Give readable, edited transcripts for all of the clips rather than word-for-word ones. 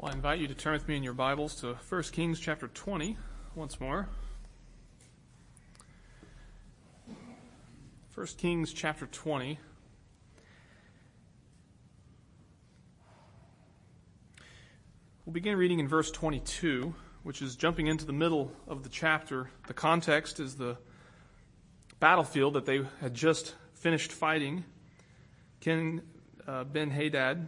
Well, I invite you to turn with me in your Bibles to 1 Kings chapter 20 once more. 1 Kings chapter 20. We'll begin reading in verse 22, which is jumping into the middle of the chapter. The context is the battlefield that they had just finished fighting. King Ben-Hadad.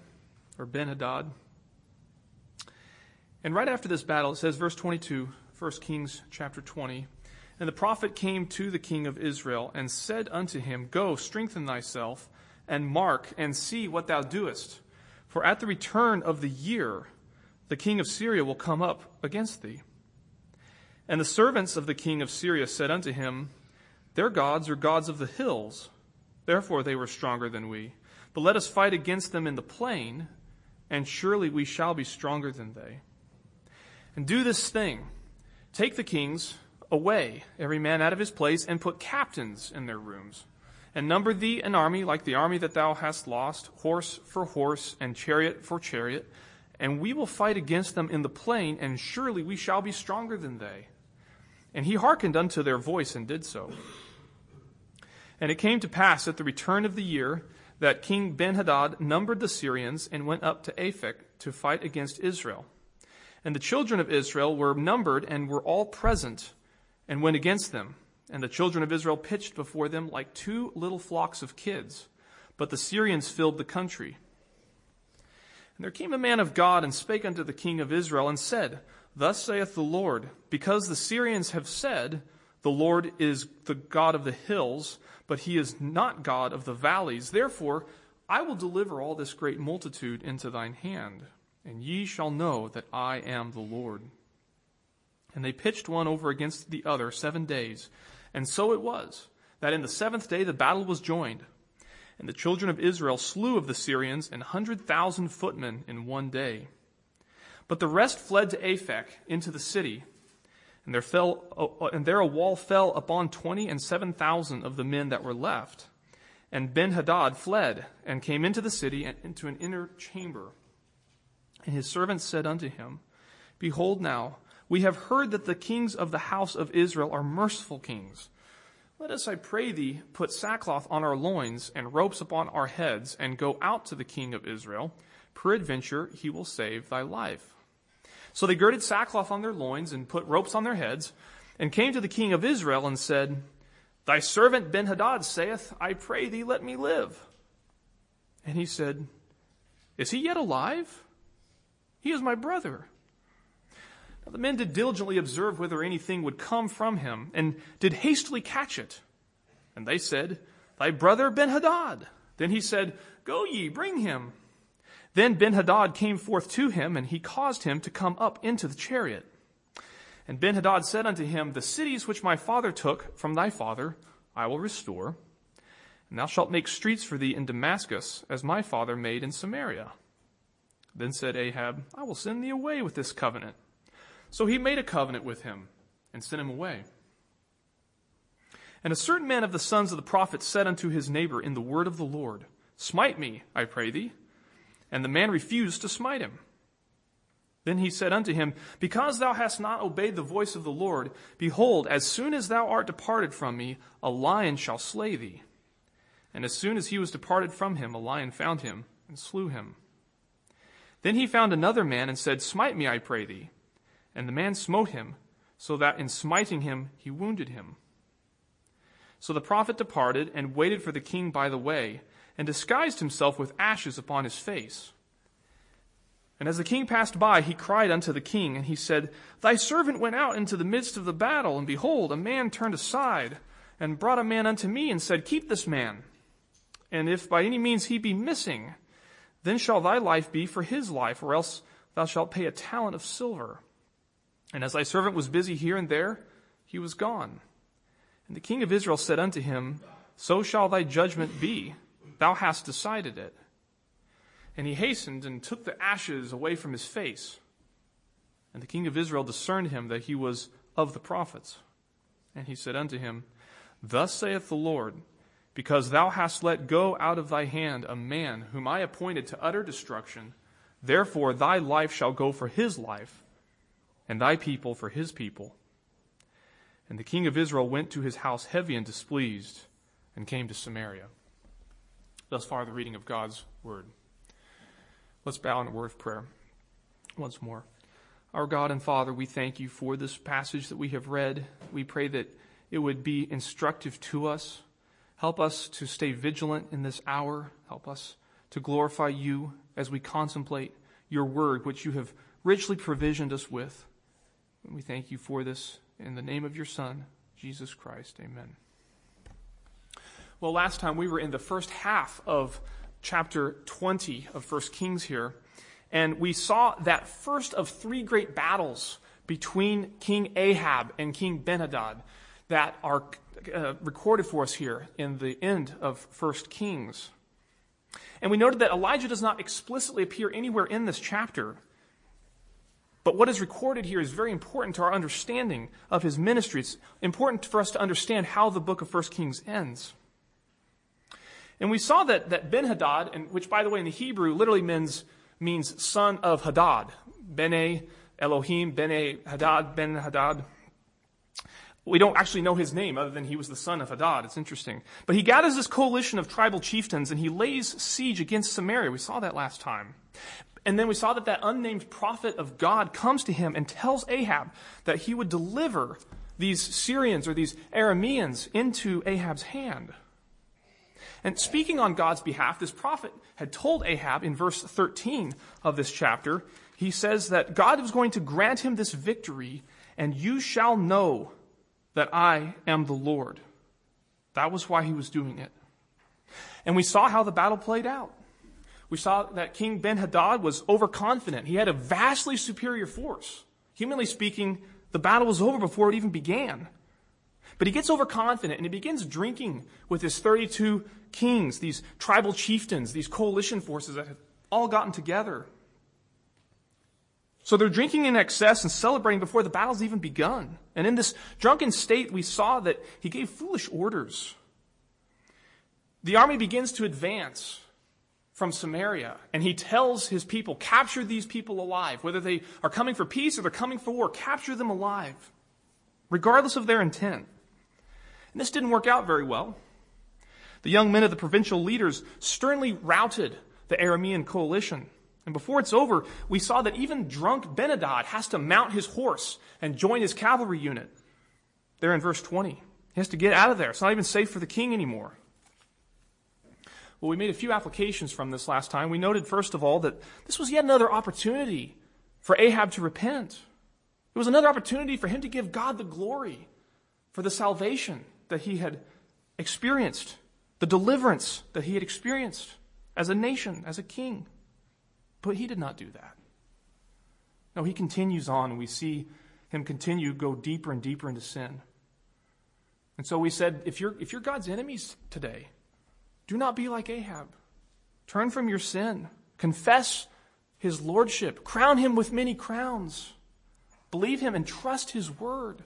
And right after this battle, it says, verse 22, 1 Kings chapter 20, "And the prophet came to the king of Israel and said unto him, Go, strengthen thyself, and mark, and see what thou doest. For at the return of the year, the king of Syria will come up against thee. And the servants of the king of Syria said unto him, Their gods are gods of the hills, therefore they were stronger than we. But let us fight against them in the plain, and surely we shall be stronger than they. And do this thing, take the kings away, every man out of his place, and put captains in their rooms. And number thee an army like the army that thou hast lost, horse for horse, and chariot for chariot. And we will fight against them in the plain, and surely we shall be stronger than they. And he hearkened unto their voice, and did so. And it came to pass at the return of the year, that King Ben-Hadad numbered the Syrians, and went up to Aphek to fight against Israel. And the children of Israel were numbered, and were all present, and went against them. And the children of Israel pitched before them like two little flocks of kids. But the Syrians filled the country. And there came a man of God, and spake unto the king of Israel, and said, Thus saith the Lord, because the Syrians have said, The Lord is the God of the hills, but he is not God of the valleys. Therefore, I will deliver all this great multitude into thine hand, and ye shall know that I am the Lord. And they pitched one over against the other 7 days. And so it was, that in the 7th day the battle was joined. And the children of Israel slew of the Syrians 100,000 footmen in 1 day. But the rest fled to Aphek into the city. And there a wall fell upon 27,000 of the men that were left. And Ben-Hadad fled, and came into the city, and into an inner chamber. And his servants said unto him, Behold now, we have heard that the kings of the house of Israel are merciful kings. Let us, I pray thee, put sackcloth on our loins, and ropes upon our heads, and go out to the king of Israel. Peradventure he will save thy life. So they girded sackcloth on their loins, and put ropes on their heads, and came to the king of Israel, and said, Thy servant Ben-Hadad saith, I pray thee, let me live. And he said, Is he yet alive? He is my brother. Now the men did diligently observe whether anything would come from him, and did hastily catch it. And they said, Thy brother Ben-Hadad. Then he said, Go ye, bring him. Then Ben-Hadad came forth to him, and he caused him to come up into the chariot. And Ben-Hadad said unto him, The cities which my father took from thy father I will restore, and thou shalt make streets for thee in Damascus, as my father made in Samaria. Then said Ahab, I will send thee away with this covenant. So he made a covenant with him, and sent him away. And a certain man of the sons of the prophets said unto his neighbor in the word of the Lord, Smite me, I pray thee. And the man refused to smite him. Then he said unto him, Because thou hast not obeyed the voice of the Lord, behold, as soon as thou art departed from me, a lion shall slay thee. And as soon as he was departed from him, a lion found him, and slew him. Then he found another man, and said, Smite me, I pray thee. And the man smote him, so that in smiting him he wounded him. So the prophet departed, and waited for the king by the way, and disguised himself with ashes upon his face. And as the king passed by, he cried unto the king, and he said, Thy servant went out into the midst of the battle, and behold, a man turned aside, and brought a man unto me, and said, Keep this man. And if by any means he be missing, then shall thy life be for his life, or else thou shalt pay a talent of silver. And as thy servant was busy here and there, he was gone. And the king of Israel said unto him, So shall thy judgment be. Thou hast decided it. And he hastened and took the ashes away from his face. And the king of Israel discerned him that he was of the prophets. And he said unto him, Thus saith the Lord, because thou hast let go out of thy hand a man whom I appointed to utter destruction, Therefore thy life shall go for his life, and thy people for his people. And the king of Israel went to his house heavy and displeased, and came to Samaria. Thus far the reading of God's word. Let's bow in a word of prayer once more. Our God and Father, we thank you for this passage that we have read. We pray that it would be instructive to us. Help us to stay vigilant in this hour. Help us to glorify you as we contemplate your word, which you have richly provisioned us with. And we thank you for this in the name of your Son, Jesus Christ. Amen. Well, last time we were in the first half of chapter 20 of 1 Kings here, and we saw that first of three great battles between King Ahab and King Ben-Hadad that are recorded for us here in the end of 1 Kings. And we noted that Elijah does not explicitly appear anywhere in this chapter, but what is recorded here is very important to our understanding of his ministry. It's important for us to understand how the book of 1 Kings ends. And we saw that Ben-Hadad, and which, by the way, in the Hebrew literally means son of Hadad. Bene Elohim, Bene Hadad, Ben-Hadad. We don't actually know his name other than he was the son of Hadad. It's interesting. But he gathers this coalition of tribal chieftains and he lays siege against Samaria. We saw that last time. And then we saw that unnamed prophet of God comes to him and tells Ahab that he would deliver these Syrians or these Arameans into Ahab's hand. And speaking on God's behalf, this prophet had told Ahab in verse 13 of this chapter, he says that God was going to grant him this victory, and you shall know that I am the Lord. That was why he was doing it. And we saw how the battle played out. We saw that King Ben-Hadad was overconfident. He had a vastly superior force. Humanly speaking, the battle was over before it even began. But he gets overconfident and he begins drinking with his 32 kings, these tribal chieftains, these coalition forces that have all gotten together. So they're drinking in excess and celebrating before the battle's even begun. And in this drunken state, we saw that he gave foolish orders. The army begins to advance from Samaria, and he tells his people, capture these people alive. Whether they are coming for peace or they're coming for war, capture them alive, regardless of their intent. And this didn't work out very well. The young men of the provincial leaders sternly routed the Aramean coalition. And before it's over, we saw that even drunk Ben-Hadad has to mount his horse and join his cavalry unit. There in verse 20. He has to get out of there. It's not even safe for the king anymore. Well, we made a few applications from this last time. We noted, first of all, that this was yet another opportunity for Ahab to repent. It was another opportunity for him to give God the glory for the salvation that he had experienced, the deliverance that he had experienced as a nation, as a king. But he did not do that. No, he continues on, and we see him go deeper and deeper into sin. And so we said, if you're God's enemies today, do not be like Ahab. Turn from your sin. Confess his lordship. Crown him with many crowns. Believe him and trust his word.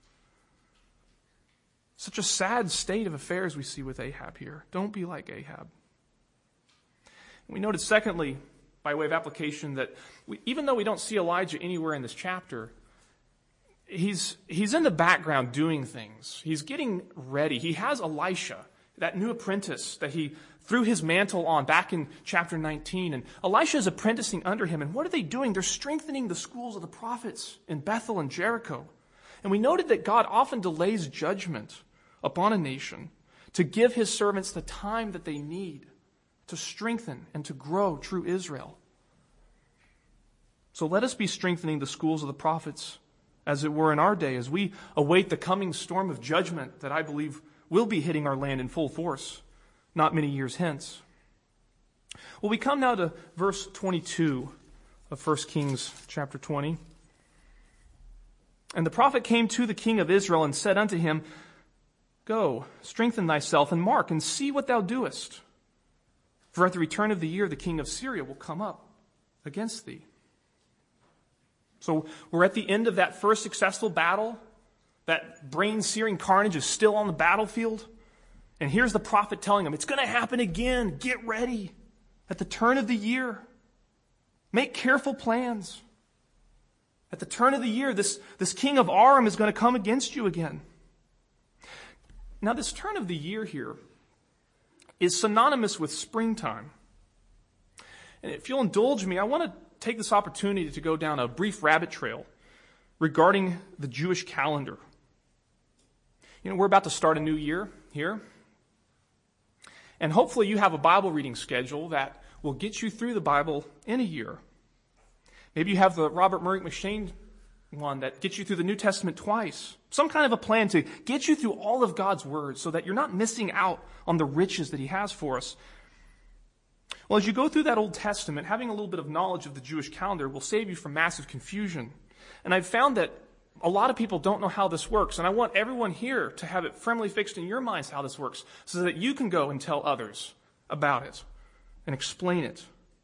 Such a sad state of affairs we see with Ahab here. Don't be like Ahab. We noted, secondly, by way of application, that even though we don't see Elijah anywhere in this chapter, he's in the background doing things. He's getting ready. He has Elisha, that new apprentice that he threw his mantle on back in chapter 19. And Elisha is apprenticing under him. And what are they doing? They're strengthening the schools of the prophets in Bethel and Jericho. And we noted that God often delays judgment upon a nation to give his servants the time that they need to strengthen and to grow true Israel. So let us be strengthening the schools of the prophets, as it were, in our day, as we await the coming storm of judgment that I believe will be hitting our land in full force not many years hence. Well, we come now to verse 22 of 1 Kings chapter 20. And the prophet came to the king of Israel and said unto him, Go, strengthen thyself, and mark, and see what thou doest. For at the return of the year the king of Syria will come up against thee. So we're at the end of that first successful battle. That brain-searing carnage is still on the battlefield. And here's the prophet telling him, it's going to happen again. Get ready. At the turn of the year. Make careful plans. At the turn of the year, this king of Aram is going to come against you again. Now, this turn of the year here is synonymous with springtime. And if you'll indulge me, I want to take this opportunity to go down a brief rabbit trail regarding the Jewish calendar. We're about to start a new year here. And hopefully you have a Bible reading schedule that will get you through the Bible in a year. Maybe you have the Robert Murray McCheyne one that gets you through the New Testament twice. Some kind of a plan to get you through all of God's Word so that you're not missing out on the riches that He has for us. Well, as you go through that Old Testament, having a little bit of knowledge of the Jewish calendar will save you from massive confusion. And I've found that a lot of people don't know how this works, and I want everyone here to have it firmly fixed in your minds how this works so that you can go and tell others about it and explain it.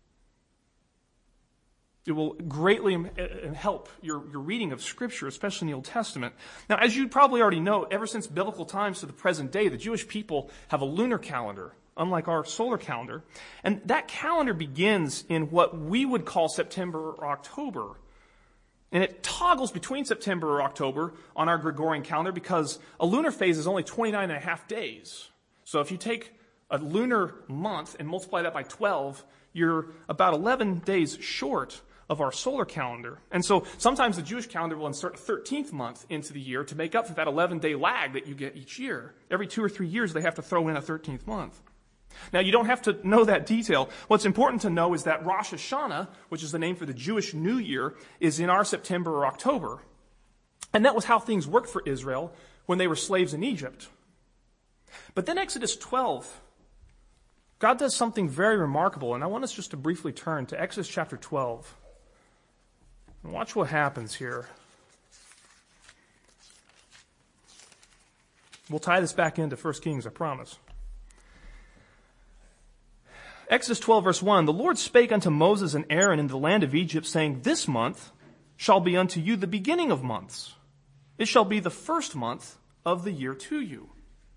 It will greatly help your reading of Scripture, especially in the Old Testament. Now, as you probably already know, ever since biblical times to the present day, the Jewish people have a lunar calendar, unlike our solar calendar. And that calendar begins in what we would call September or October. And it toggles between September or October on our Gregorian calendar because a lunar phase is only 29 and a half days. So if you take a lunar month and multiply that by 12, you're about 11 days short of our solar calendar. And so sometimes the Jewish calendar will insert a 13th month into the year to make up for that 11-day lag that you get each year. Every 2 or 3 years, they have to throw in a 13th month. Now, you don't have to know that detail. What's important to know is that Rosh Hashanah, which is the name for the Jewish New Year, is in our September or October. And that was how things worked for Israel when they were slaves in Egypt. But then Exodus 12, God does something very remarkable, and I want us just to briefly turn to Exodus chapter 12. And watch what happens here. We'll tie this back into 1 Kings, I promise. Exodus 12, verse 1, the Lord spake unto Moses and Aaron in the land of Egypt, saying, This month shall be unto you the beginning of months. It shall be the first month of the year to you.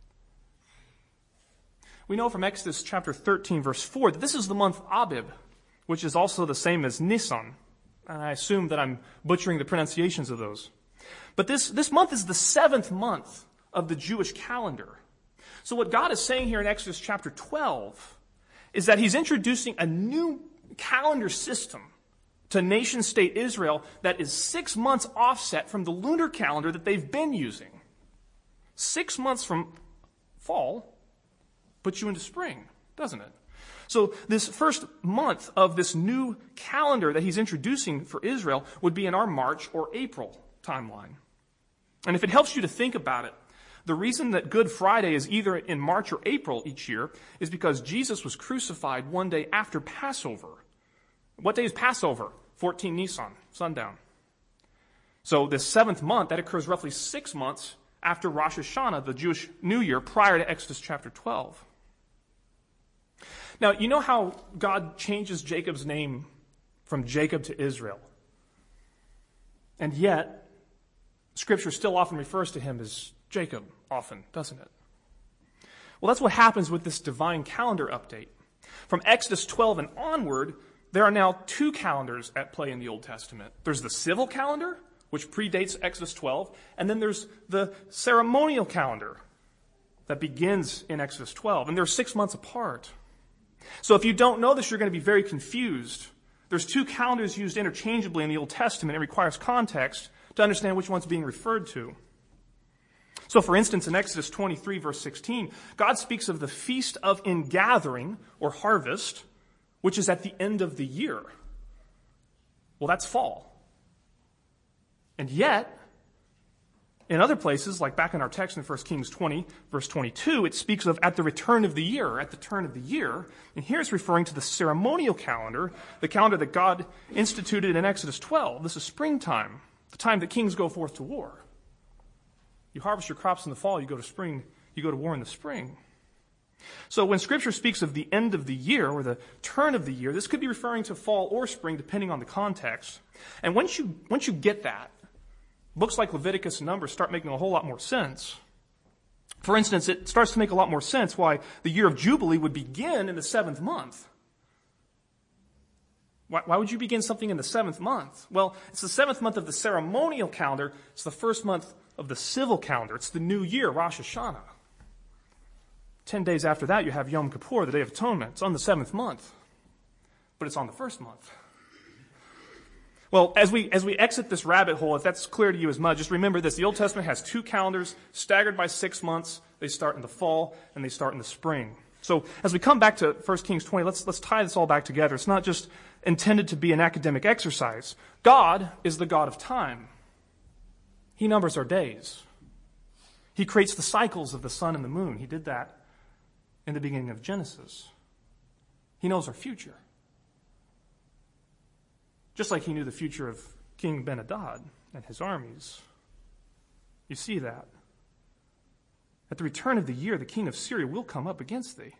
We know from Exodus chapter 13, verse 4, that this is the month Abib, which is also the same as Nisan. And I assume that I'm butchering the pronunciations of those. But this month is the 7th month of the Jewish calendar. So what God is saying here in Exodus chapter 12 is that He's introducing a new calendar system to nation-state Israel that is 6 months offset from the lunar calendar that they've been using. 6 months from fall puts you into spring, doesn't it? So this first month of this new calendar that He's introducing for Israel would be in our March or April timeline. And if it helps you to think about it, the reason that Good Friday is either in March or April each year is because Jesus was crucified one day after Passover. What day is Passover? 14 Nisan, sundown. So this 7th month, that occurs roughly 6 months after Rosh Hashanah, the Jewish New Year, prior to Exodus chapter 12. Now, you know how God changes Jacob's name from Jacob to Israel? And yet, Scripture still often refers to him as Jacob, often, doesn't it? Well, that's what happens with this divine calendar update. From Exodus 12 and onward, there are now 2 calendars at play in the Old Testament. There's the civil calendar, which predates Exodus 12, and then there's the ceremonial calendar that begins in Exodus 12, and they're 6 months apart. So if you don't know this, you're going to be very confused. There's 2 calendars used interchangeably in the Old Testament. It requires context to understand which one's being referred to. So for instance, in Exodus 23, verse 16, God speaks of the Feast of Ingathering, or harvest, which is at the end of the year. Well, that's fall. And yet, in other places, like back in our text in 1 Kings 20, verse 22, it speaks of at the return of the year, or at the turn of the year. And here it's referring to the ceremonial calendar, the calendar that God instituted in Exodus 12. This is springtime, the time that kings go forth to war. You harvest your crops in the fall, you go to war in the spring. So when Scripture speaks of the end of the year, or the turn of the year, this could be referring to fall or spring, depending on the context. And once you get that, books like Leviticus and Numbers start making a whole lot more sense. For instance, it starts to make a lot more sense why the year of Jubilee would begin in the 7th month. Why would you begin something in the 7th month? Well, it's the 7th month of the ceremonial calendar. It's the 1st month of the civil calendar. It's the new year, Rosh Hashanah. 10 days after that, you have Yom Kippur, the Day of Atonement. It's on the 7th month, but it's on the 1st month. Well, as we exit this rabbit hole, if that's clear to you as much, just remember this. The Old Testament has 2 calendars staggered by 6 months. They start in the fall and they start in the spring. So as we come back to 1 Kings 20, let's tie this all back together. It's not just intended to be an academic exercise. God is the God of time. He numbers our days. He creates the cycles of the sun and the moon. He did that in the beginning of Genesis. He knows our future. Just like he knew the future of King Ben-Hadad and his armies. You see that. At the return of the year, the king of Syria will come up against thee.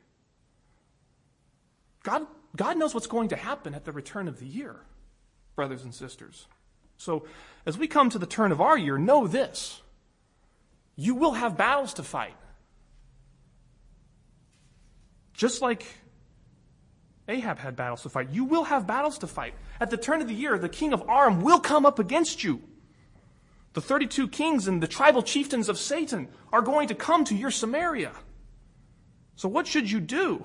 God knows what's going to happen at the return of the year, brothers and sisters. So, as we come to the turn of our year, know this. You will have battles to fight. Just like Ahab had battles to fight. You will have battles to fight. At the turn of the year, the king of Aram will come up against you. The 32 kings and the tribal chieftains of Satan are going to come to your Samaria. So what should you do?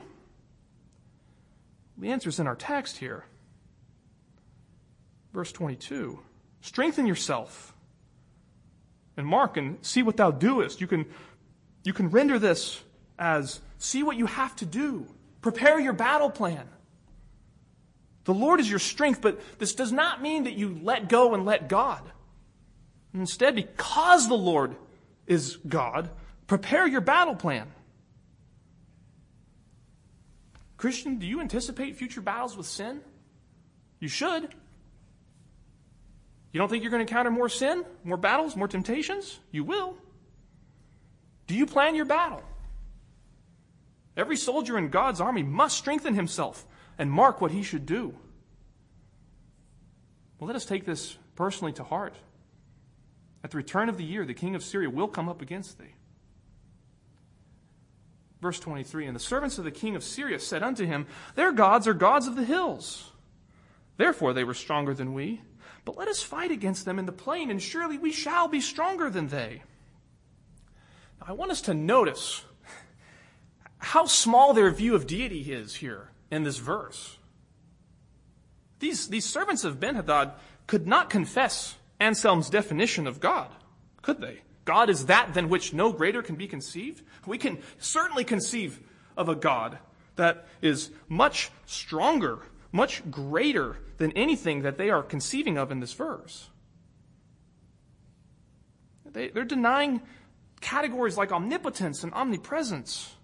The answer is in our text here. Verse 22. Strengthen yourself and mark and see what thou doest. You can render this as see what you have to do. Prepare your battle plan. The Lord is your strength, but this does not mean that you let go and let God. Instead, because the Lord is God, prepare your battle plan. Christian, do you anticipate future battles with sin? You should. You don't think you're going to encounter more sin, more battles, more temptations? You will. Do you plan your battle? Every soldier in God's army must strengthen himself and mark what he should do. Well, let us take this personally to heart. At the return of the year, the king of Syria will come up against thee. Verse 23, and the servants of the king of Syria said unto him, their gods are gods of the hills. Therefore they were stronger than we. But let us fight against them in the plain, and surely we shall be stronger than they. Now, I want us to notice how small their view of deity is here in this verse. These servants of Ben-Hadad could not confess Anselm's definition of God, could they? God is that than which no greater can be conceived. We can certainly conceive of a God that is much stronger, much greater than anything that they are conceiving of in this verse. They're denying categories like omnipotence and omnipresence.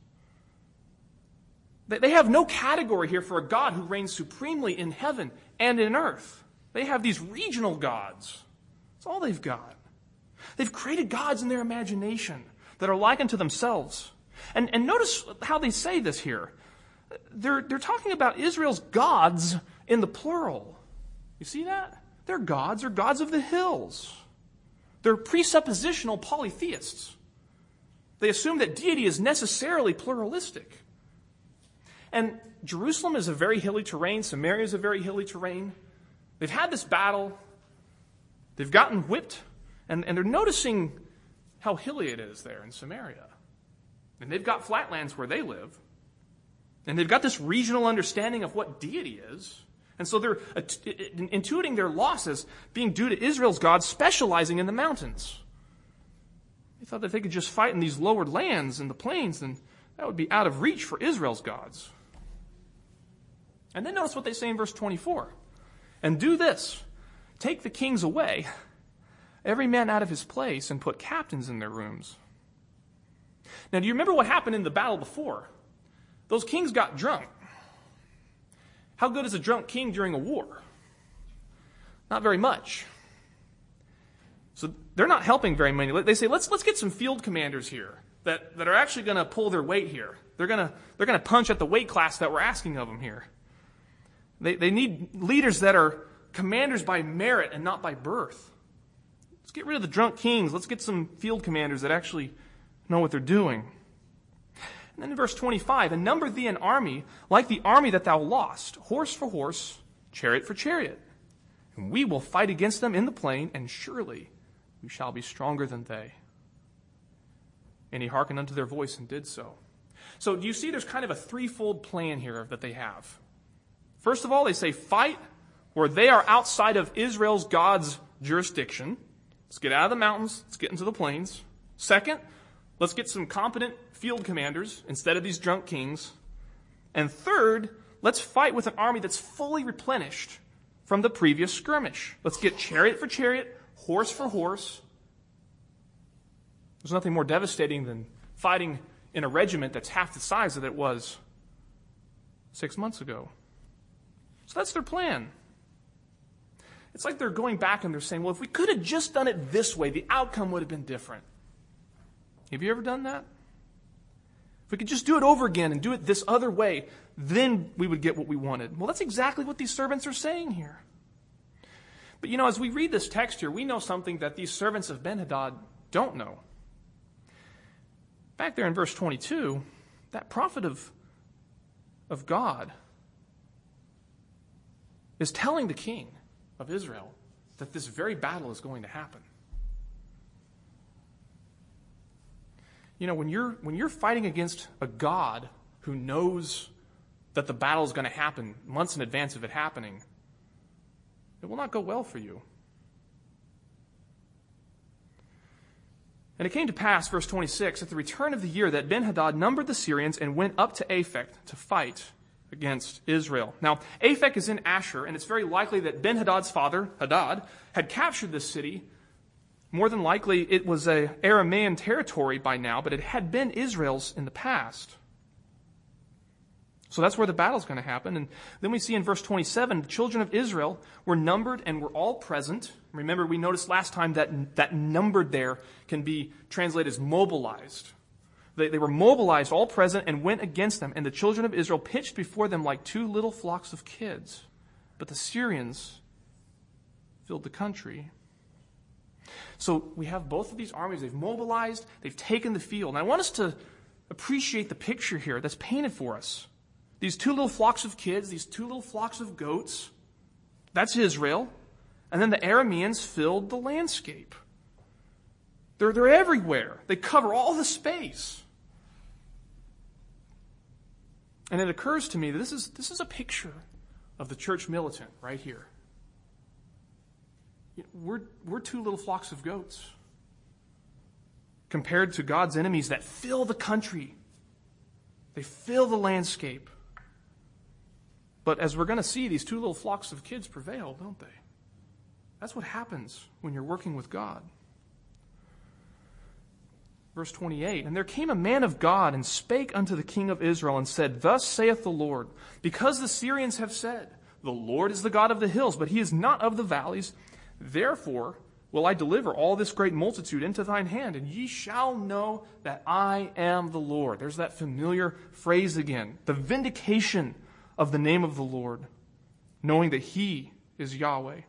They have no category here for a God who reigns supremely in heaven and in earth. They have these regional gods. That's all they've got. They've created gods in their imagination that are like unto themselves. And notice how they say this here. They're talking about Israel's gods in the plural. You see that? Their gods are gods of the hills. They're presuppositional polytheists. They assume that deity is necessarily pluralistic. And Jerusalem is a very hilly terrain. Samaria is a very hilly terrain. They've had this battle. They've gotten whipped. And they're noticing how hilly it is there in Samaria. And they've got flatlands where they live. And they've got this regional understanding of what deity is. And so they're intuiting their losses being due to Israel's gods specializing in the mountains. They thought that if they could just fight in these lower lands in the plains, then that would be out of reach for Israel's gods. And then notice what they say in verse 24. And do this, take the kings away, every man out of his place, and put captains in their rooms. Now, do you remember what happened in the battle before? Those kings got drunk. How good is a drunk king during a war? Not very much. So they're not helping very many. They say, let's get some field commanders here that are actually going to pull their weight here. They're going to punch at the weight class that we're asking of them here. They need leaders that are commanders by merit and not by birth. Let's get rid of the drunk kings. Let's get some field commanders that actually know what they're doing. And then in verse 25, and number thee an army like the army that thou lost, horse for horse, chariot for chariot. And we will fight against them in the plain, and surely we shall be stronger than they. And he hearkened unto their voice and did so. So do you see there's kind of a threefold plan here that they have? First of all, they say fight where they are outside of Israel's God's jurisdiction. Let's get out of the mountains. Let's get into the plains. Second, let's get some competent field commanders instead of these drunk kings. And third, let's fight with an army that's fully replenished from the previous skirmish. Let's get chariot for chariot, horse for horse. There's nothing more devastating than fighting in a regiment that's half the size that it was 6 months ago. So that's their plan. It's like they're going back and they're saying, well, if we could have just done it this way, the outcome would have been different. Have you ever done that? If we could just do it over again and do it this other way, then we would get what we wanted. Well, that's exactly what these servants are saying here. But as we read this text here, we know something that these servants of Ben-Hadad don't know. Back there in verse 22, that prophet of God is telling the king of Israel that this very battle is going to happen. When you're fighting against a God who knows that the battle is going to happen months in advance of it happening, it will not go well for you. And it came to pass, verse 26, at the return of the year that Ben-Hadad numbered the Syrians and went up to Aphek to fight against Israel. Now, Aphek is in Asher, and it's very likely that Ben-Hadad's father, Hadad, had captured this city. More than likely, it was an Aramean territory by now, but it had been Israel's in the past. So that's where the battle's going to happen. And then we see in verse 27, the children of Israel were numbered and were all present. Remember, we noticed last time that numbered there can be translated as mobilized. They were mobilized, all present, and went against them. And the children of Israel pitched before them like two little flocks of kids. But the Syrians filled the country. So we have both of these armies. They've mobilized. They've taken the field. And I want us to appreciate the picture here that's painted for us. These two little flocks of kids, these two little flocks of goats, that's Israel. And then the Arameans filled the landscape. They're everywhere. They cover all the space. And it occurs to me that this is a picture of the church militant right here. We're two little flocks of goats compared to God's enemies that fill the country. They fill the landscape. But as we're going to see, these two little flocks of kids prevail, don't they? That's what happens when you're working with God. Verse 28, and there came a man of God and spake unto the king of Israel and said, Thus saith the Lord, because the Syrians have said, The Lord is the God of the hills, but he is not of the valleys. Therefore will I deliver all this great multitude into thine hand, and ye shall know that I am the Lord. There's that familiar phrase again, the vindication of the name of the Lord, knowing that he is Yahweh.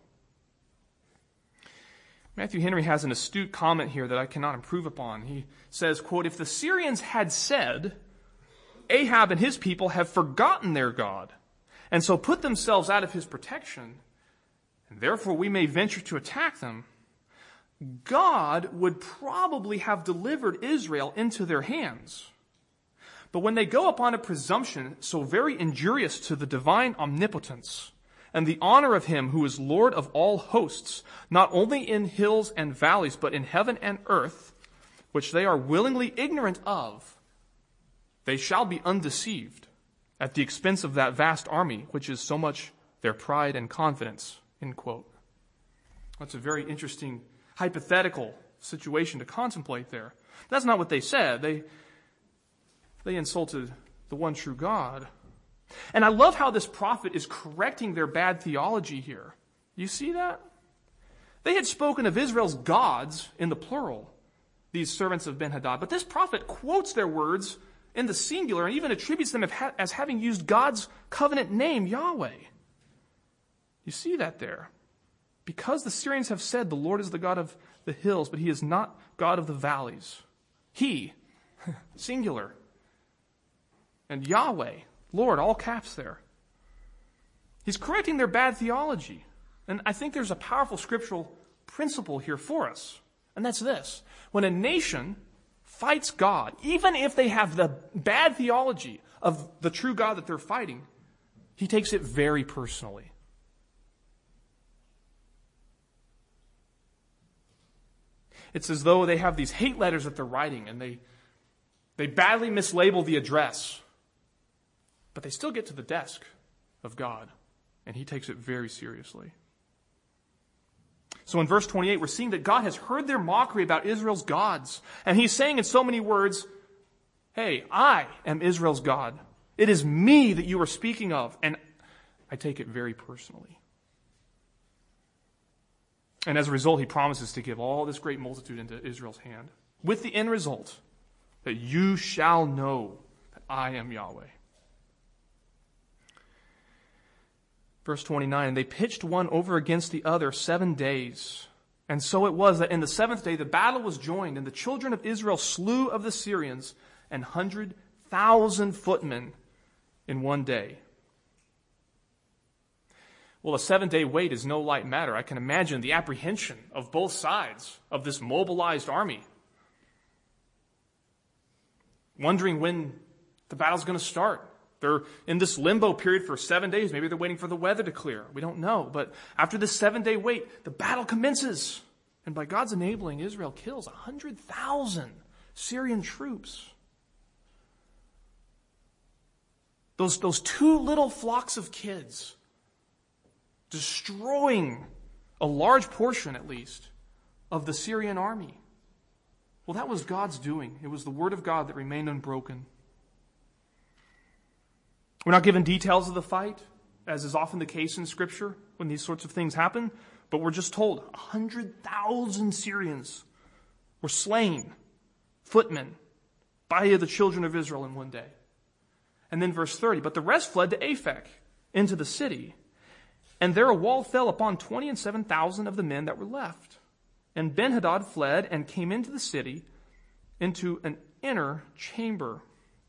Matthew Henry has an astute comment here that I cannot improve upon. He says, quote, If the Syrians had said, Ahab and his people have forgotten their God, and so put themselves out of his protection, and therefore we may venture to attack them, God would probably have delivered Israel into their hands. But when they go upon a presumption so very injurious to the divine omnipotence and the honor of him who is Lord of all hosts, not only in hills and valleys, but in heaven and earth, which they are willingly ignorant of, they shall be undeceived at the expense of that vast army, which is so much their pride and confidence, end quote. That's a very interesting hypothetical situation to contemplate there. That's not what they said. They insulted the one true God. And I love how this prophet is correcting their bad theology here. You see that? They had spoken of Israel's gods in the plural, these servants of Ben-Hadad. But this prophet quotes their words in the singular and even attributes them as having used God's covenant name, Yahweh. You see that there? Because the Syrians have said the Lord is the God of the hills, but he is not God of the valleys. He, singular, and Yahweh, Lord, all caps there. He's correcting their bad theology. And I think there's a powerful scriptural principle here for us. And that's this. When a nation fights God, even if they have the bad theology of the true God that they're fighting, he takes it very personally. It's as though they have these hate letters that they're writing, and they badly mislabel the address. But they still get to the desk of God, and he takes it very seriously. So in verse 28, we're seeing that God has heard their mockery about Israel's gods. And he's saying in so many words, hey, I am Israel's God. It is me that you are speaking of, and I take it very personally. And as a result, he promises to give all this great multitude into Israel's hand, with the end result that you shall know that I am Yahweh. Verse 29, and they pitched one over against the other 7 days. And so it was that in the seventh day the battle was joined, and the children of Israel slew of the Syrians 100,000 footmen in 1 day. Well, a 7-day wait is no light matter. I can imagine the apprehension of both sides of this mobilized army, wondering when the battle's going to start. They're in this limbo period for 7 days. Maybe they're waiting for the weather to clear. We don't know. But after this 7-day wait, the battle commences. And by God's enabling, Israel kills 100,000 Syrian troops. Those two little flocks of kids destroying a large portion, at least, of the Syrian army. Well, that was God's doing. It was the word of God that remained unbroken. We're not given details of the fight, as is often the case in Scripture when these sorts of things happen, but we're just told 100,000 Syrians were slain, footmen, by the children of Israel in 1 day. And then verse 30, but the rest fled to Aphek, into the city, and there a wall fell upon 27,000 of the men that were left. And Benhadad fled and came into the city, into an inner chamber.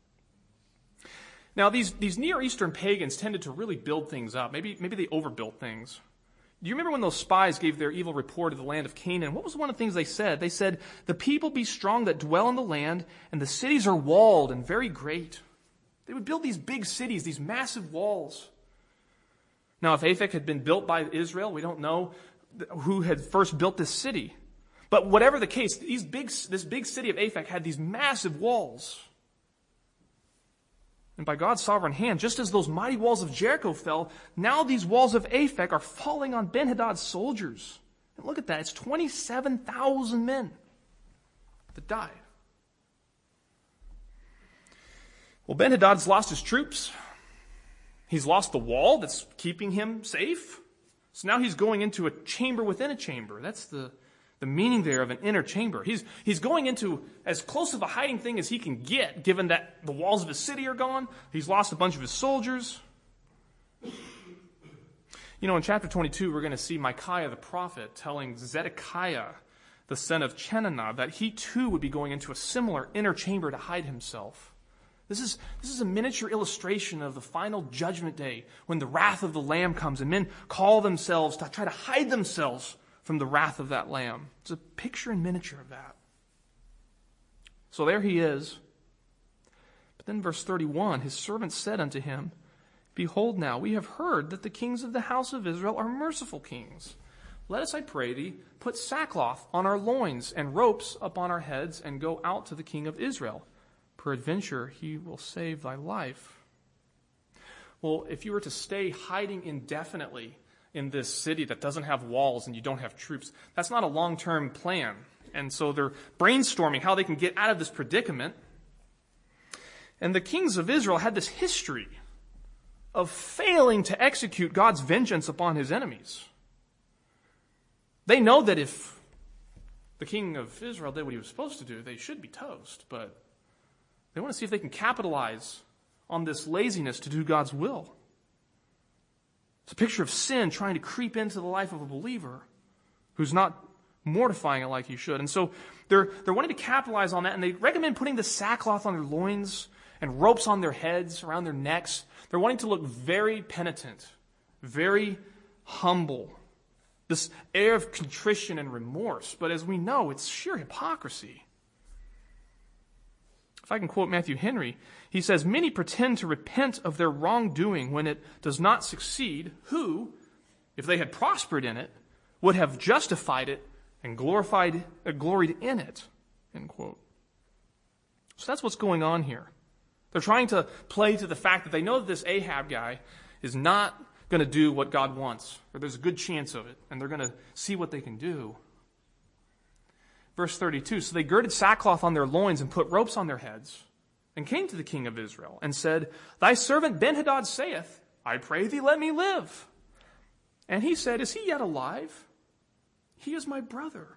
Now, these Near Eastern pagans tended to really build things up. Maybe they overbuilt things. Do you remember when those spies gave their evil report of the land of Canaan? What was one of the things they said? They said, the people be strong that dwell in the land, and the cities are walled and very great. They would build these big cities, these massive walls. Now, if Aphek had been built by Israel, we don't know who had first built this city. But whatever the case, this big city of Aphek had these massive walls. And by God's sovereign hand, just as those mighty walls of Jericho fell, now these walls of Aphek are falling on Ben-Hadad's soldiers. And look at that. It's 27,000 men that died. Well, Ben-Hadad's lost his troops. He's lost the wall that's keeping him safe. So now he's going into a chamber within a chamber. That's the meaning there of an inner chamber. He's going into as close of a hiding thing as he can get, given that the walls of his city are gone. He's lost a bunch of his soldiers. You know, in chapter 22, we're going to see Micaiah the prophet telling Zedekiah, the son of Chenaanah, that he too would be going into a similar inner chamber to hide himself. This is a miniature illustration of the final judgment day when the wrath of the Lamb comes and men call themselves to try to hide themselves from the wrath of that Lamb. It's a picture in miniature of that. So there he is. But then verse 31, his servants said unto him, behold now, we have heard that the kings of the house of Israel are merciful kings. Let us, I pray thee, put sackcloth on our loins and ropes upon our heads and go out to the king of Israel. Peradventure he will save thy life. Well, if you were to stay hiding indefinitely in this city that doesn't have walls and you don't have troops, that's not a long-term plan. And so they're brainstorming how they can get out of this predicament. And the kings of Israel had this history of failing to execute God's vengeance upon his enemies. They know that if the king of Israel did what he was supposed to do, they should be toast, but they want to see if they can capitalize on this laziness to do God's will. It's a picture of sin trying to creep into the life of a believer who's not mortifying it like he should. And so they're wanting to capitalize on that, and they recommend putting the sackcloth on their loins and ropes on their heads, around their necks. They're wanting to look very penitent, very humble, this air of contrition and remorse. But as we know, it's sheer hypocrisy. If I can quote Matthew Henry, he says, "Many pretend to repent of their wrongdoing when it does not succeed, who, if they had prospered in it, would have justified it and gloried in it." End quote. So that's what's going on here. They're trying to play to the fact that they know that this Ahab guy is not going to do what God wants, or there's a good chance of it, and they're going to see what they can do. Verse 32, "So they girded sackcloth on their loins and put ropes on their heads, and came to the king of Israel, and said, Thy servant Benhadad saith, I pray thee, let me live. And he said, Is he yet alive? He is my brother."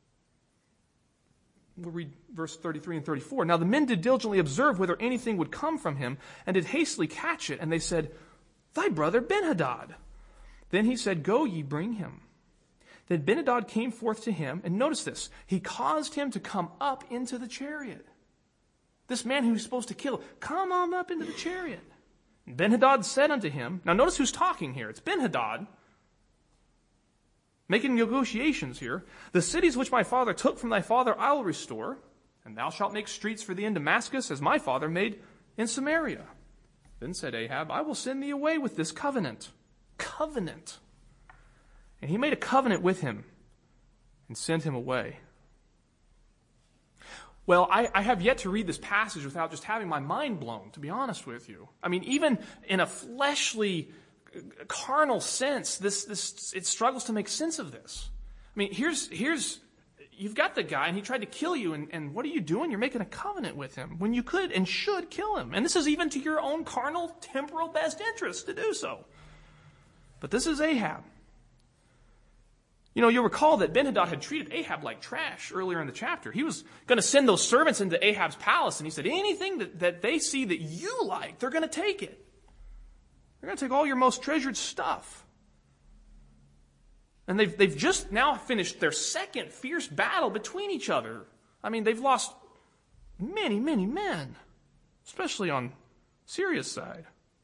We'll read verse 33 and 34. "Now the men did diligently observe whether anything would come from him, and did hastily catch it. And they said, Thy brother Benhadad. Then he said, Go ye, bring him. Then Benhadad came forth to him, and notice this, he caused him to come up into the chariot." This man who was supposed to kill, come on up into the chariot. And Benhadad said unto him, now notice who's talking here. It's Benhadad, making negotiations here. "The cities which my father took from thy father I will restore, and thou shalt make streets for thee in Damascus, as my father made in Samaria." Then said Ahab, "I will send thee away with this covenant." Covenant. And he made a covenant with him and sent him away. Well, I have yet to read this passage without just having my mind blown, to be honest with you. I mean, even in a fleshly, carnal sense, it struggles to make sense of this. I mean, here's you've got the guy, and he tried to kill you, and what are you doing? You're making a covenant with him when you could and should kill him. And this is even to your own carnal, temporal best interest to do so. But this is Ahab. You know, you'll recall that Benhadad had treated Ahab like trash earlier in the chapter. He was going to send those servants into Ahab's palace, and he said, anything that they see that you like, they're going to take it. They're going to take all your most treasured stuff. And they've just now finished their second fierce battle between each other. I mean, they've lost many, many men, especially on Syria's side.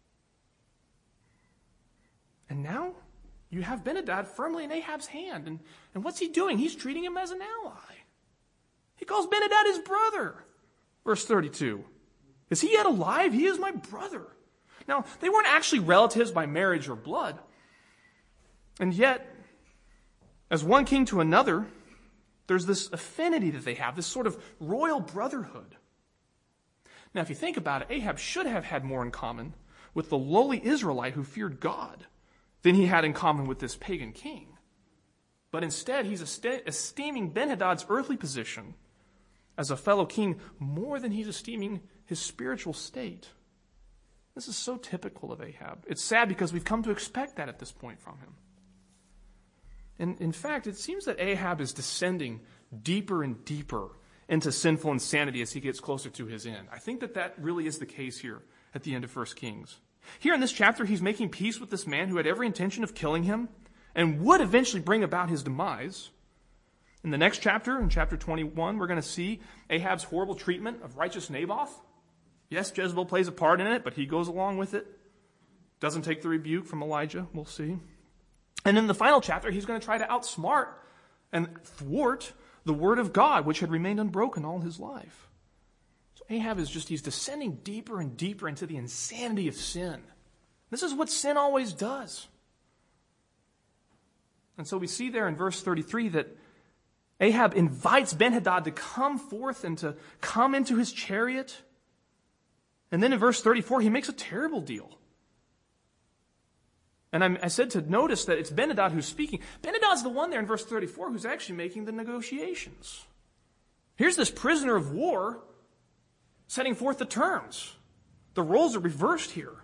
And now you have Benhadad firmly in Ahab's hand. And what's he doing? He's treating him as an ally. He calls Benhadad his brother. Verse 32. "Is he yet alive? He is my brother." Now, they weren't actually relatives by marriage or blood. And yet, as one king to another, there's this affinity that they have, this sort of royal brotherhood. Now, if you think about it, Ahab should have had more in common with the lowly Israelite who feared God than he had in common with this pagan king. But instead, he's esteeming Benhadad's earthly position as a fellow king more than he's esteeming his spiritual state. This is so typical of Ahab. It's sad because we've come to expect that at this point from him. And in fact, it seems that Ahab is descending deeper and deeper into sinful insanity as he gets closer to his end. I think that really is the case here at the end of 1 Kings. Here in this chapter, he's making peace with this man who had every intention of killing him and would eventually bring about his demise. In the next chapter, in chapter 21, we're going to see Ahab's horrible treatment of righteous Naboth. Yes, Jezebel plays a part in it, but he goes along with it. Doesn't take the rebuke from Elijah. We'll see. And in the final chapter, he's going to try to outsmart and thwart the word of God, which had remained unbroken all his life. So Ahab he's descending deeper and deeper into the insanity of sin. This is what sin always does. And so we see there in verse 33 that Ahab invites Benhadad to come forth and to come into his chariot. And then in verse 34, he makes a terrible deal. And I said to notice that it's Benhadad who's speaking. Benhadad's the one there in verse 34 who's actually making the negotiations. Here's this prisoner of war setting forth the terms. The roles are reversed here.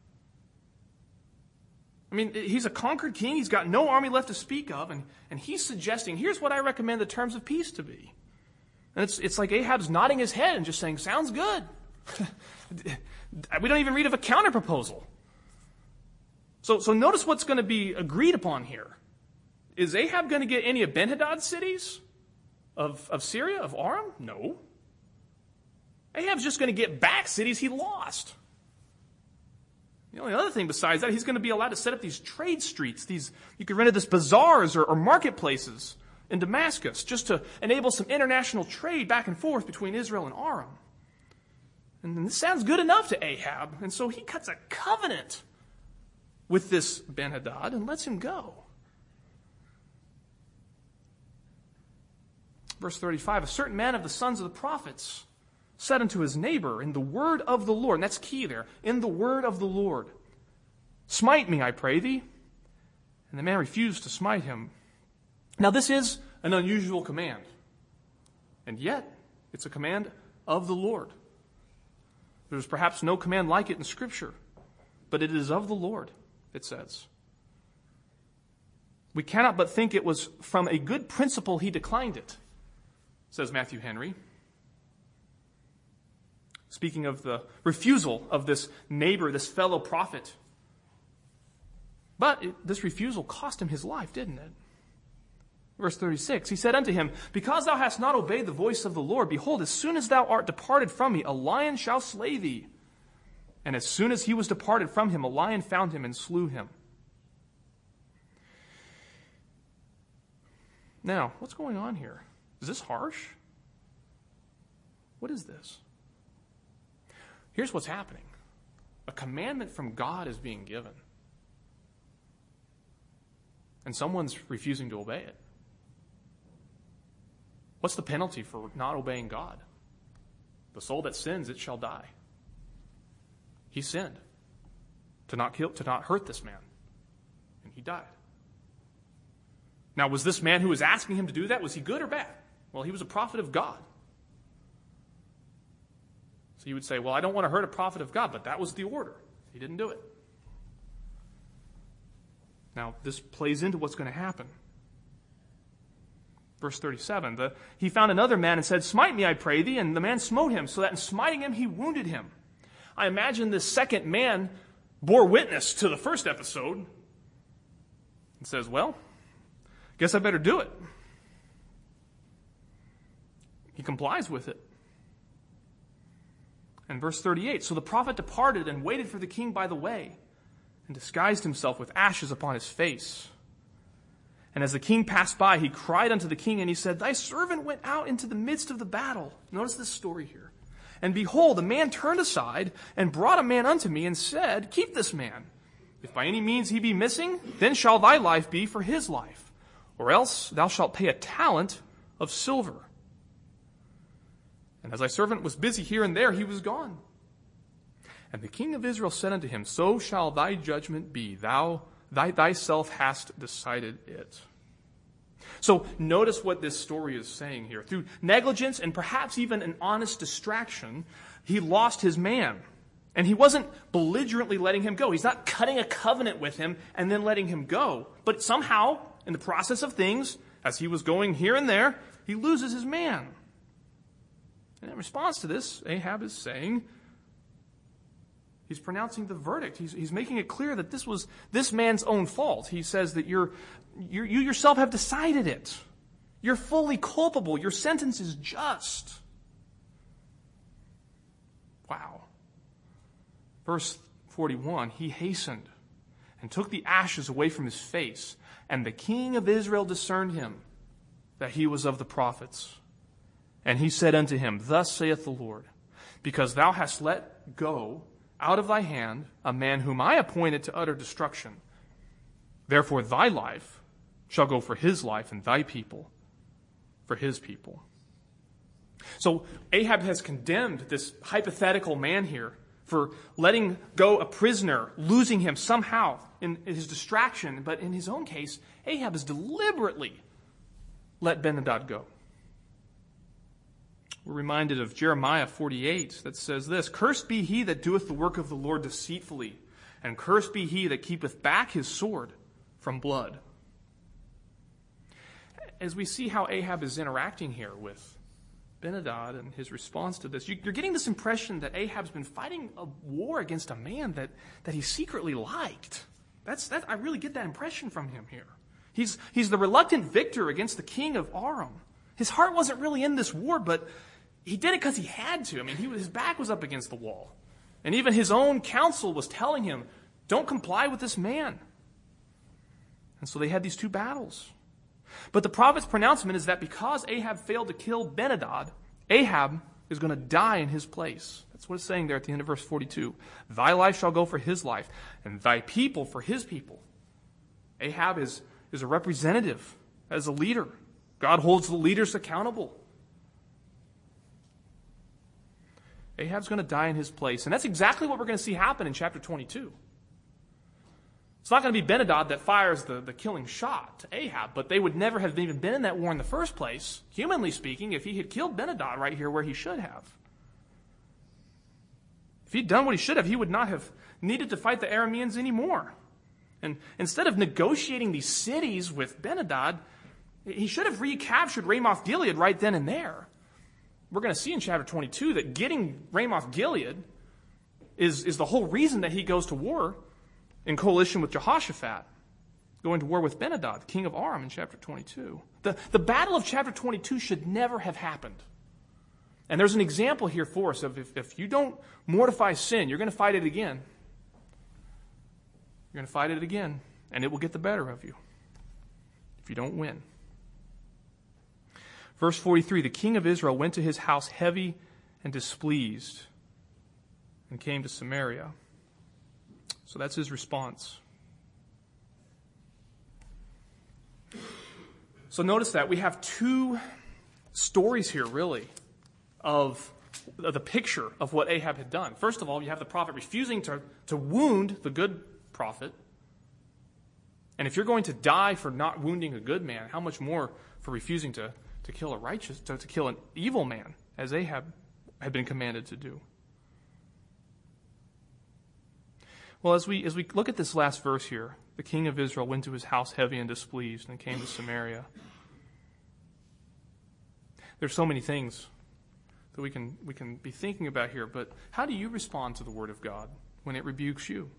I mean, he's a conquered king. He's got no army left to speak of. And he's suggesting, here's what I recommend the terms of peace to be. And it's like Ahab's nodding his head and just saying, sounds good. We don't even read of a counterproposal. So notice what's going to be agreed upon here. Is Ahab going to get any of Benhadad's cities of Syria, of Aram? No. Ahab's just going to get back cities he lost. The only other thing besides that, he's going to be allowed to set up these trade streets. You could rent this bazaars or marketplaces in Damascus just to enable some international trade back and forth between Israel and Aram. And this sounds good enough to Ahab. And so he cuts a covenant with this Ben-Hadad and lets him go. Verse 35, a certain man of the sons of the prophets said unto his neighbor in the word of the Lord, and that's key there, in the word of the Lord, smite me, I pray thee. And the man refused to smite him. Now this is an unusual command, and yet it's a command of the Lord. There's perhaps no command like it in Scripture, but it is of the Lord, it says. We cannot but think it was from a good principle he declined it, says Matthew Henry. Speaking of the refusal of this neighbor, this fellow prophet. But this refusal cost him his life, didn't it? Verse 36, he said unto him, because thou hast not obeyed the voice of the Lord, behold, as soon as thou art departed from me, a lion shall slay thee. And as soon as he was departed from him, a lion found him and slew him. Now, what's going on here? Is this harsh? What is this? Here's what's happening. A commandment from God is being given. And someone's refusing to obey it. What's the penalty for not obeying God? The soul that sins, it shall die. He sinned to not kill, to not hurt this man. And he died. Now, was this man who was asking him to do that, was he good or bad? Well, he was a prophet of God. So you would say, well, I don't want to hurt a prophet of God, but that was the order. He didn't do it. Now, this plays into what's going to happen. Verse 37, he found another man and said, smite me, I pray thee. And the man smote him, so that in smiting him, he wounded him. I imagine this second man bore witness to the first episode and says, well, guess I better do it. He complies with it. And verse 38, so the prophet departed and waited for the king by the way and disguised himself with ashes upon his face. And as the king passed by, he cried unto the king, and he said, thy servant went out into the midst of the battle. Notice this story here. And behold, a man turned aside and brought a man unto me and said, keep this man. If by any means he be missing, then shall thy life be for his life. Or else thou shalt pay a talent of silver. And as thy servant was busy here and there, he was gone. And the king of Israel said unto him, so shall thy judgment be. Thou thyself hast decided it. So notice what this story is saying here. Through negligence and perhaps even an honest distraction, he lost his man. And he wasn't belligerently letting him go. He's not cutting a covenant with him and then letting him go. But somehow, in the process of things, as he was going here and there, he loses his man. And in response to this, Ahab is saying, he's pronouncing the verdict. He's making it clear that this was this man's own fault. He says that you yourself have decided it. You're fully culpable. Your sentence is just. Wow. Verse 41, he hastened and took the ashes away from his face, and the king of Israel discerned him, that he was of the prophets. And he said unto him, thus saith the Lord, because thou hast let go out of thy hand a man whom I appointed to utter destruction. Therefore thy life shall go for his life, and thy people for his people. So Ahab has condemned this hypothetical man here for letting go a prisoner, losing him somehow in his distraction. But in his own case, Ahab has deliberately let Ben-Hadad go. We're reminded of Jeremiah 48 that says this, cursed be he that doeth the work of the Lord deceitfully, and cursed be he that keepeth back his sword from blood. As we see how Ahab is interacting here with Ben-Hadad and his response to this, you're getting this impression that Ahab's been fighting a war against a man that he secretly liked. I really get that impression from him here. He's the reluctant victor against the king of Aram. His heart wasn't really in this war, but he did it because he had to. I mean, his back was up against the wall. And even his own counsel was telling him, Don't comply with this man. And so they had these two battles. But the prophet's pronouncement is that because Ahab failed to kill Ben-Hadad, Ahab is going to die in his place. That's what it's saying there at the end of verse 42. Thy life shall go for his life, and thy people for his people. Ahab is a representative, as a leader. God holds the leaders accountable. Ahab's going to die in his place. And that's exactly what we're going to see happen in chapter 22. It's not going to be Ben-Hadad that fires the killing shot to Ahab, but they would never have even been in that war in the first place, humanly speaking, if he had killed Ben-Hadad right here where he should have. If he'd done what he should have, he would not have needed to fight the Arameans anymore. And instead of negotiating these cities with Ben-Hadad, he should have recaptured Ramoth-Gilead right then and there. We're going to see in chapter 22 that getting Ramoth-Gilead is the whole reason that he goes to war in coalition with Jehoshaphat, going to war with Ben-Hadad, the king of Aram, in chapter 22. The battle of chapter 22 should never have happened. And there's an example here for us of if you don't mortify sin, you're going to fight it again. You're going to fight it again, and it will get the better of you if you don't win. Verse 43, the king of Israel went to his house heavy and displeased and came to Samaria. So that's his response. So notice that we have two stories here, really, of the picture of what Ahab had done. First of all, you have the prophet refusing to wound the good prophet. And if you're going to die for not wounding a good man, how much more for refusing to kill a righteous, to kill an evil man, as Ahab had been commanded to do. Well, as we look at this last verse here, the king of Israel went to his house heavy and displeased and came to Samaria. There's so many things that we can be thinking about here, but how do you respond to the word of God when it rebukes you?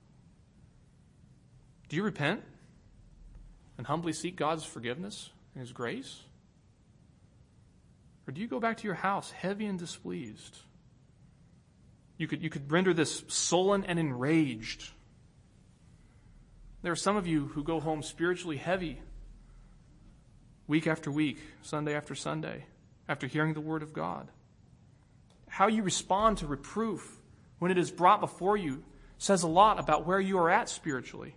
Do you repent and humbly seek God's forgiveness and his grace? Or do you go back to your house heavy and displeased? You could render this sullen and enraged. There are some of you who go home spiritually heavy week after week, Sunday after Sunday, after hearing the word of God. How you respond to reproof when it is brought before you says a lot about where you are at spiritually.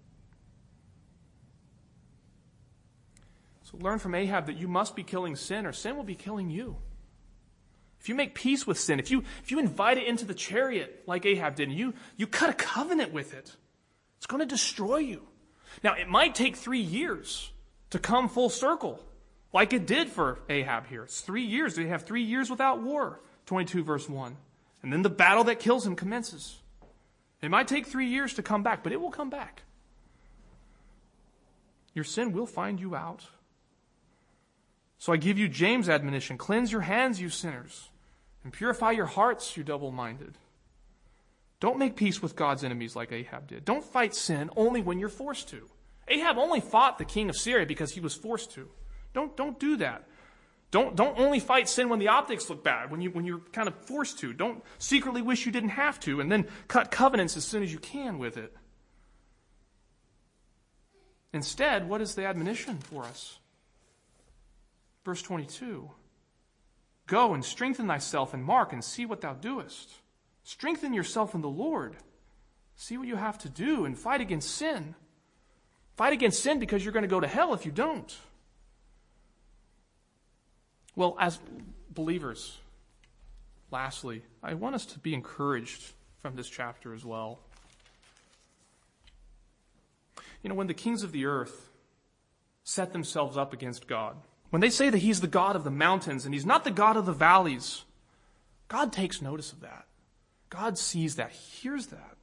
So learn from Ahab that you must be killing sin, or sin will be killing you. If you make peace with sin, if you invite it into the chariot like Ahab did, and you cut a covenant with it, it's going to destroy you. Now, it might take 3 years to come full circle, like it did for Ahab here. It's 3 years. They have 3 years without war, 22 verse 1. And then the battle that kills him commences. It might take 3 years to come back, but it will come back. Your sin will find you out. So I give you James' admonition, cleanse your hands, you sinners, and purify your hearts, you double-minded. Don't make peace with God's enemies like Ahab did. Don't fight sin only when you're forced to. Ahab only fought the king of Syria because he was forced to. Don't do that. Don't only fight sin when the optics look bad, when you're kind of forced to. Don't secretly wish you didn't have to, and then cut covenants as soon as you can with it. Instead, what is the admonition for us? Verse 22, go and strengthen thyself and mark and see what thou doest. Strengthen yourself in the Lord. See what you have to do and fight against sin. Fight against sin because you're going to go to hell if you don't. Well, as believers, lastly, I want us to be encouraged from this chapter as well. You know, when the kings of the earth set themselves up against God, when they say that he's the God of the mountains and he's not the God of the valleys, God takes notice of that. God sees that, hears that.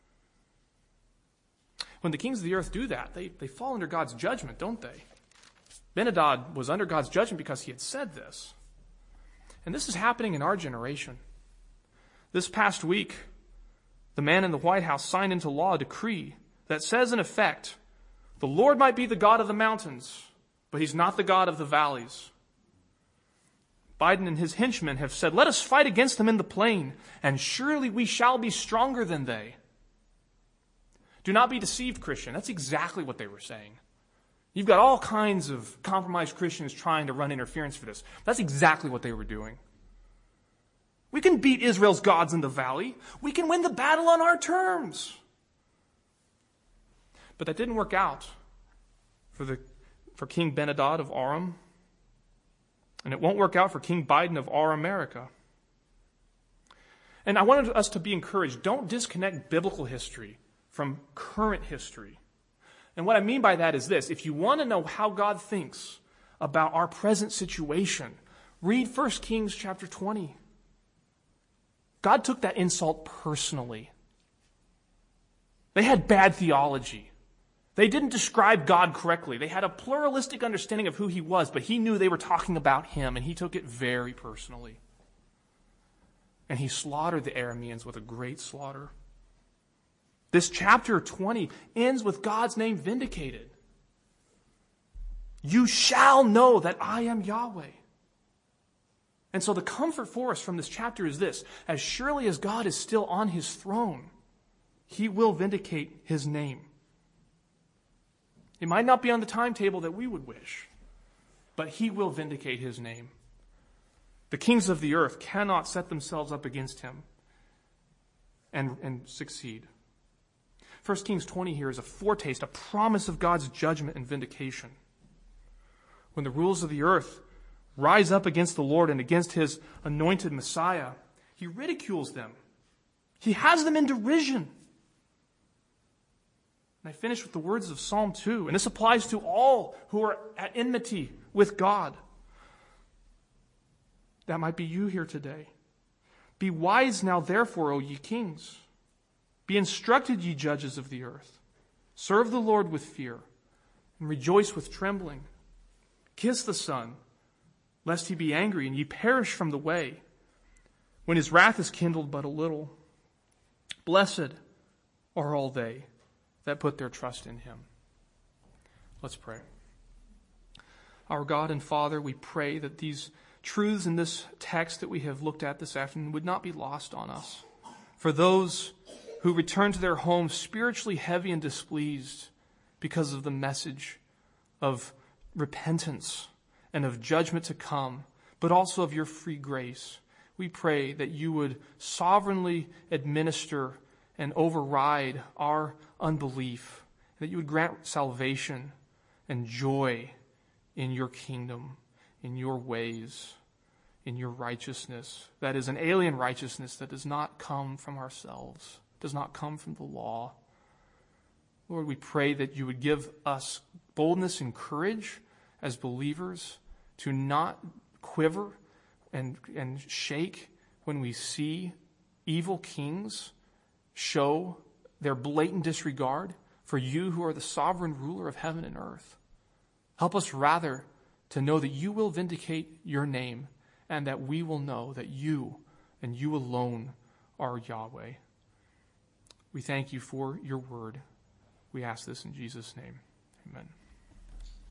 When the kings of the earth do that, they fall under God's judgment, don't they? Ben-Hadad was under God's judgment because he had said this. And this is happening in our generation. This past week, the man in the White House signed into law a decree that says in effect, the Lord might be the God of the mountains, but he's not the God of the valleys. Biden and his henchmen have said, let us fight against them in the plain, and surely we shall be stronger than they. Do not be deceived, Christian. That's exactly what they were saying. You've got all kinds of compromised Christians trying to run interference for this. That's exactly what they were doing. We can beat Israel's gods in the valley. We can win the battle on our terms. But that didn't work out for King Ben-Hadad of Aram. And it won't work out for King Biden of Ar-America. And I wanted us to be encouraged. Don't disconnect biblical history from current history. And what I mean by that is this. If you want to know how God thinks about our present situation, read 1 Kings chapter 20. God took that insult personally. They had bad theology. They didn't describe God correctly. They had a pluralistic understanding of who he was, but he knew they were talking about him, and he took it very personally. And he slaughtered the Arameans with a great slaughter. This chapter 20 ends with God's name vindicated. You shall know that I am Yahweh. And so the comfort for us from this chapter is this. As surely as God is still on his throne, he will vindicate his name. It might not be on the timetable that we would wish, but he will vindicate his name. The kings of the earth cannot set themselves up against him and succeed. 1 Kings 20 here is a foretaste, a promise of God's judgment and vindication. When the rulers of the earth rise up against the Lord and against his anointed Messiah, he ridicules them. He has them in derision. And I finish with the words of Psalm 2, and this applies to all who are at enmity with God. That might be you here today. Be wise now, therefore, O ye kings. Be instructed, ye judges of the earth. Serve the Lord with fear, and rejoice with trembling. Kiss the Son, lest he be angry, and ye perish from the way, when his wrath is kindled but a little. Blessed are all they that put their trust in him. Let's pray. Our God and Father, we pray that these truths in this text that we have looked at this afternoon would not be lost on us. For those who return to their homes spiritually heavy and displeased because of the message of repentance and of judgment to come, but also of your free grace, we pray that you would sovereignly administer and override our unbelief, that you would grant salvation and joy in your kingdom, in your ways, in your righteousness. That is an alien righteousness that does not come from ourselves, does not come from the law. Lord, we pray that you would give us boldness and courage as believers to not quiver and shake when we see evil kings show their blatant disregard for you who are the sovereign ruler of heaven and earth. Help us rather to know that you will vindicate your name and that we will know that you and you alone are Yahweh. We thank you for your word. We ask this in Jesus' name. Amen.